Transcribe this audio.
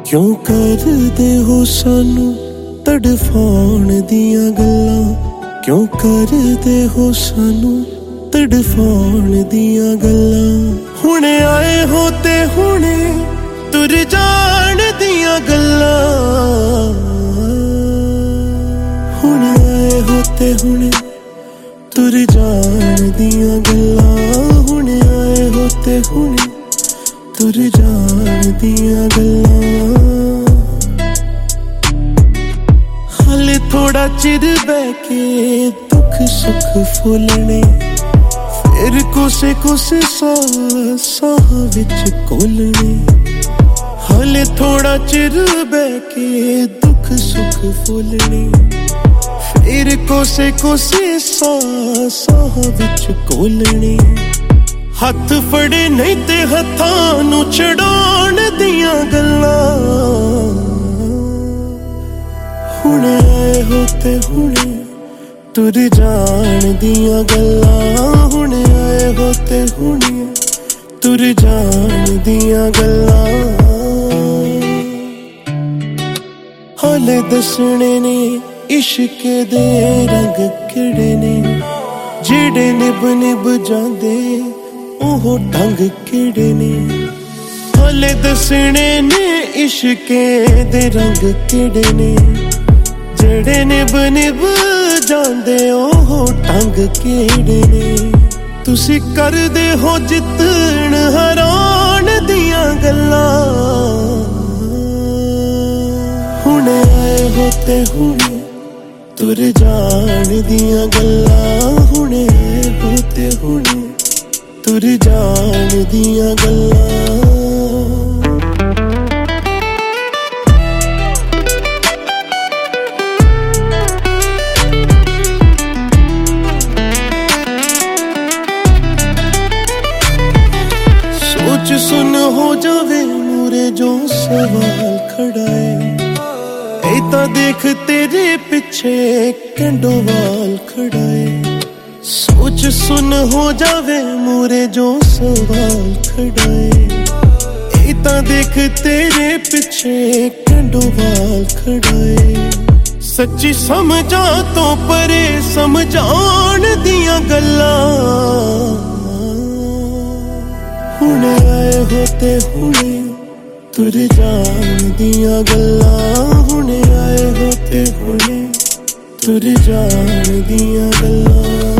क्यों करदे हो सानू तड़फाउण दियां गल्लां, क्यों करदे हो सानू तड़फाउण दियां गल्लां। हुणे आए हो ते हुणे तुर जाण दियां गल्लां, हुणे आए हो ते हुणे तुर जाण दियां गल्लां, हुणे आए हो ते हुणे तुर जाण दियां गल्लां। हाले थोड़ा चिर बैके दुख सुख फुलने, फिर कोसे कोसे साह विच कोलने। हाले थोड़ा चिर बैके दुख सुख फुलने, फिर कोसे कोसे साह विच कोलने। हथ फड़े नहीं ते हथां नू छड़ाउण दियां गल्लां, हुणे आए हो ते हुणे तुर जाण दियां गल्लां, हुणे आए हो ते हुणे तुर जाण दियां गल्लां। हाले दसणे ने इश्के दे रंग किहड़े ने, जेड़े निभ निभ जांदे ओहो ढंग किहड़े ने। हाले दसणे ने इश्के दे रंग किहड़े ने, जेड़े निभ निभ जांदे ओहो ढंग किहड़े ने। तुसी करदे हो जितण हराउण दियां गल्लां, हुणे आए हो ते हुणे तुर जाण दियां गल्लां, हुणे आए हो ते हुणे तुर जाण दियां गल्लां। सोच सुन हो जावे मूरे जो सवाल खड़ा है, ऐ देख तेरे पीछे कंडोवाल खड़ा है। सोच सुन हो जावे मूरे जो सवाल खड़ा है, ऐ देख तेरे पीछे कंडोवाल खड़ा है। सच्ची समझा तो परे समझाउण दियां गल्लां, हुणे आए हो ते हुणे तुर जाण दियां गल्लां, हुणे आए हो ते हुणे तुर जाण दियां गल्लां।